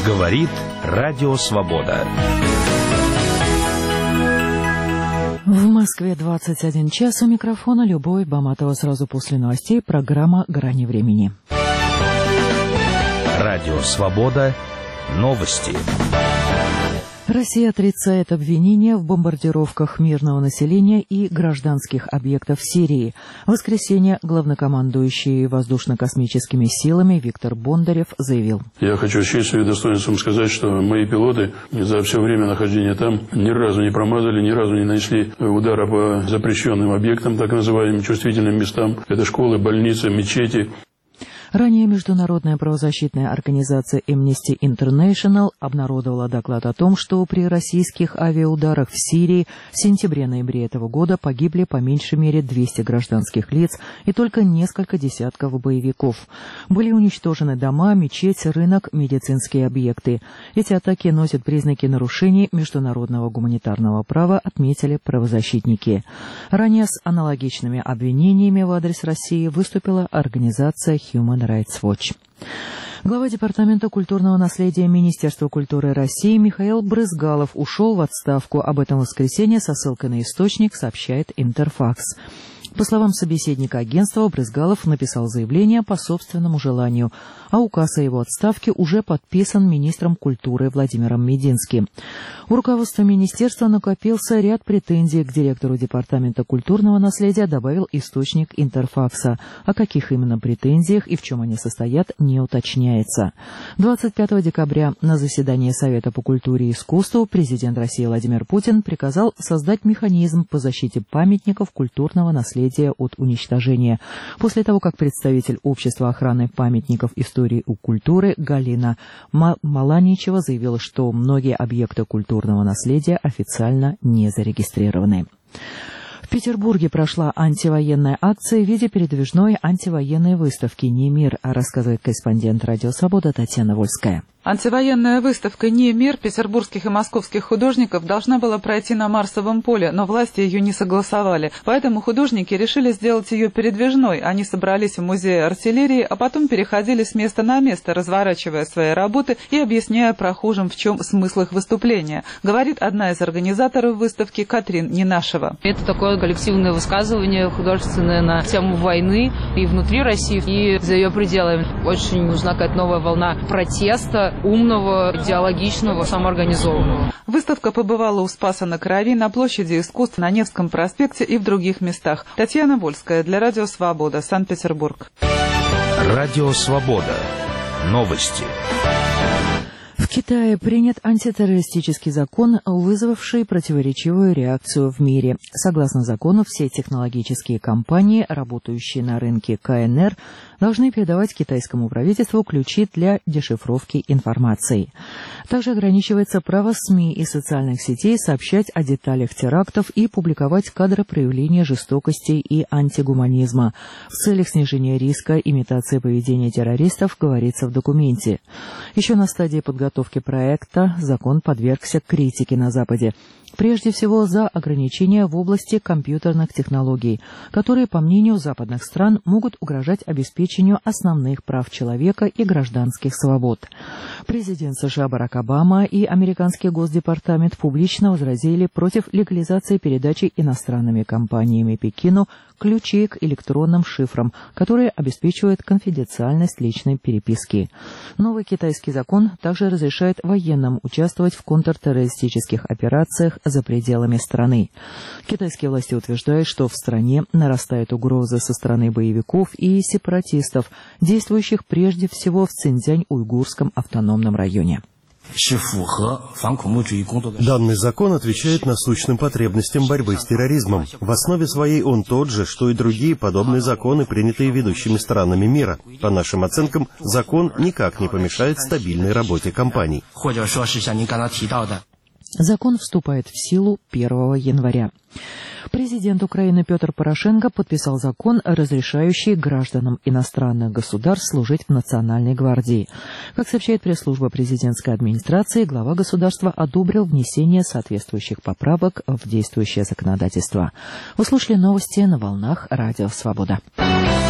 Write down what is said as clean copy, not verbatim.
Говорит Радио Свобода. В Москве 21 час. У микрофона Любовь Баматова. Сразу после новостей программа «Грани времени». Радио Свобода. Новости. Россия отрицает обвинения в бомбардировках мирного населения и гражданских объектов в Сирии. В воскресенье главнокомандующий воздушно-космическими силами Виктор Бондарев заявил: «Я хочу с честью и достоинством сказать, что мои пилоты за все время нахождения там ни разу не промазали, ни разу не нанесли удара по запрещенным объектам, так называемым чувствительным местам. Это школы, больницы, мечети». Ранее международная правозащитная организация Amnesty International обнародовала доклад о том, что при российских авиаударах в Сирии в сентябре-ноябре этого года погибли по меньшей мере 200 гражданских лиц и только несколько десятков боевиков. Были уничтожены дома, мечеть, рынок, медицинские объекты. Эти атаки носят признаки нарушений международного гуманитарного права, отметили правозащитники. Ранее с аналогичными обвинениями в адрес России выступила организация Human Rights Watch. Глава Департамента культурного наследия Министерства культуры России Михаил Брызгалов ушел в отставку. Об этом в воскресенье со ссылкой на источник сообщает Интерфакс. По словам собеседника агентства, Брызгалов написал заявление по собственному желанию, а указ о его отставке уже подписан министром культуры Владимиром Мединским. У руководства министерства накопился ряд претензий к директору Департамента культурного наследия, добавил источник Интерфакса. О каких именно претензиях и в чем они состоят, не уточняется. 25 декабря на заседании Совета по культуре и искусству президент России Владимир Путин приказал создать механизм по защите памятников культурного наследия от уничтожения. После того, как представитель Общества охраны памятников истории и культуры Галина Маланичева заявила, что многие объекты культурного наследия официально не зарегистрированы. В Петербурге прошла антивоенная акция в виде передвижной антивоенной выставки «Не мир», рассказывает корреспондент «Радио Свобода» Татьяна Вольская. Антивоенная выставка «Не мир» петербургских и московских художников должна была пройти на Марсовом поле, но власти ее не согласовали. Поэтому художники решили сделать ее передвижной. Они собрались в музее артиллерии, а потом переходили с места на место, разворачивая свои работы и объясняя прохожим, в чем смысл их выступления, говорит одна из организаторов выставки Катрин Ненашева. Это такое коллективное высказывание художественное на тему войны и внутри России, и за ее пределами. Очень нужна какая-то новая волна протеста, умного, идеологичного, самоорганизованного. Выставка побывала у Спаса на Крови, на площади искусств, на Невском проспекте и в других местах. Татьяна Вольская для Радио Свобода, Санкт-Петербург. Радио Свобода. Новости. В Китае принят антитеррористический закон, вызвавший противоречивую реакцию в мире. Согласно закону, все технологические компании, работающие на рынке КНР, должны передавать китайскому правительству ключи для дешифровки информации. Также ограничивается право СМИ и социальных сетей сообщать о деталях терактов и публиковать кадры проявления жестокости и антигуманизма. В целях снижения риска имитации поведения террористов, говорится в документе. Еще на стадии подготовки проекта закон подвергся критике на Западе. Прежде всего за ограничения в области компьютерных технологий, которые, по мнению западных стран, могут угрожать обеспечению основных прав человека и гражданских свобод. Президент США Барак Обама и американский Госдепартамент публично возразили против легализации передачи иностранными компаниями Пекину ключей к электронным шифрам, которые обеспечивают конфиденциальность личной переписки. Новый китайский закон также разрешает военным участвовать в контртеррористических операциях за пределами страны. Китайские власти утверждают, что в стране нарастают угрозы со стороны боевиков и сепаратистов, действующих прежде всего в Цинцзянь-Уйгурском автономном районе. Данный закон отвечает насущным потребностям борьбы с терроризмом. В основе своей он тот же, что и другие подобные законы, принятые ведущими странами мира. По нашим оценкам, закон никак не помешает стабильной работе компаний. Закон вступает в силу 1 января. Президент Украины Петр Порошенко подписал закон, разрешающий гражданам иностранных государств служить в Национальной гвардии. Как сообщает пресс-служба президентской администрации, глава государства одобрил внесение соответствующих поправок в действующее законодательство. Вы слушали новости на волнах Радио Свобода.